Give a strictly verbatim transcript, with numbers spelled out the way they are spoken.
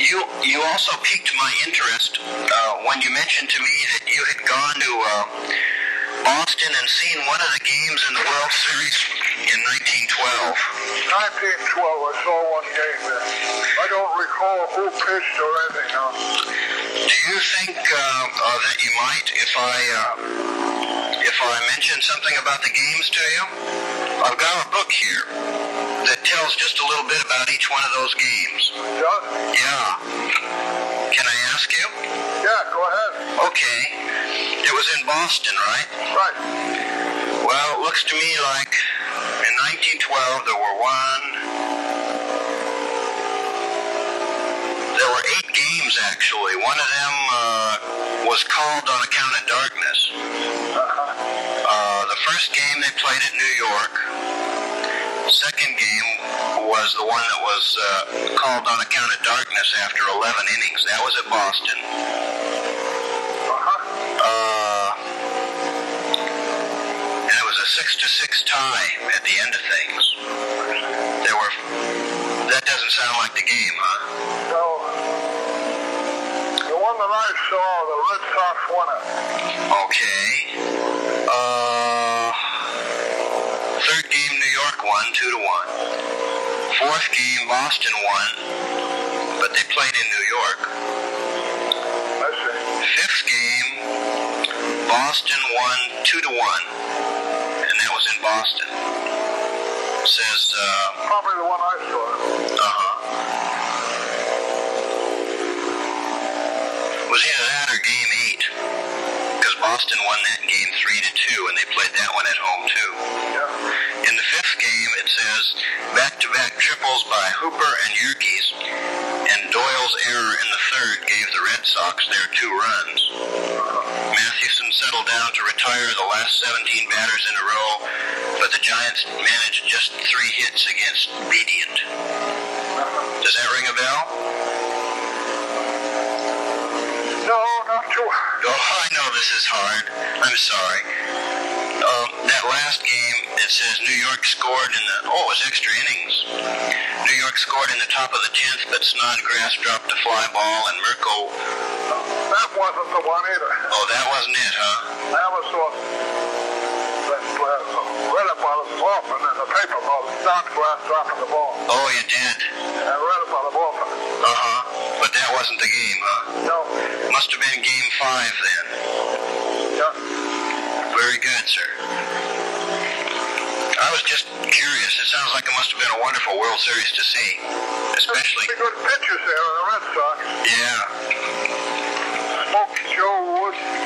you you also piqued my interest uh, when you mentioned to me that you had gone to uh, Boston and seen one of the games in the World Series in nineteen twelve. nineteen twelve, I saw one game there. I don't recall who pitched or anything else. Do you think uh, uh, that you might, if I uh, if I mention something about the games to you? I've got a book here that tells just a little bit about each one of those games. Yeah? Yeah. Can I ask you? Yeah, go ahead. Okay. It was in Boston, right? Right. Well, it looks to me like in nineteen twelve there were one... There were eight games, actually. One of them uh, was called on account of darkness. Uh-huh. Uh, the first game they played at New York. Second game was the one that was uh, called on account of darkness after eleven innings. That was at Boston. Uh-huh. Uh, and it was a six to six tie at the end of things. There were. That doesn't sound like the game, huh? No. The one that I saw, the Red Sox won it. Okay. Uh, third game, New York won, two to one. Fourth game, Boston won, but they played in New York. I see. Fifth game, Boston won, two to one, and that was in Boston. It says, uh... Probably the one I saw. Uh-huh. It was either that or game eight, because Boston won that game three to two, and they played that one at home, too. Yeah. In the fifth game, it says back-to-back triples by Hooper and Yerkes, and Doyle's error in the third gave the Red Sox their two runs. Mathewson settled down to retire the last seventeen batters in a row, but the Giants managed just three hits against Bedient. Does that ring a bell? No, not too. Oh, I know this is hard. I'm sorry. Um, that last game, it says New York scored in the, oh, it was extra innings. New York scored in the top of the tenth, but Snodgrass dropped a fly ball, and Merkel... That wasn't the one either. Oh, that wasn't it, huh? I always thought that uh, read about it often in the paper about Snodgrass dropping the ball. Oh, you did? I read about it often. Uh-huh. But that wasn't the game, huh? No. Must have been game five, then. Yeah. Very good, sir. I was just curious. It sounds like it must have been a wonderful World Series to see. Especially... Pretty good pitchers there on the Red Sox. Yeah. Smokey Joe Wood.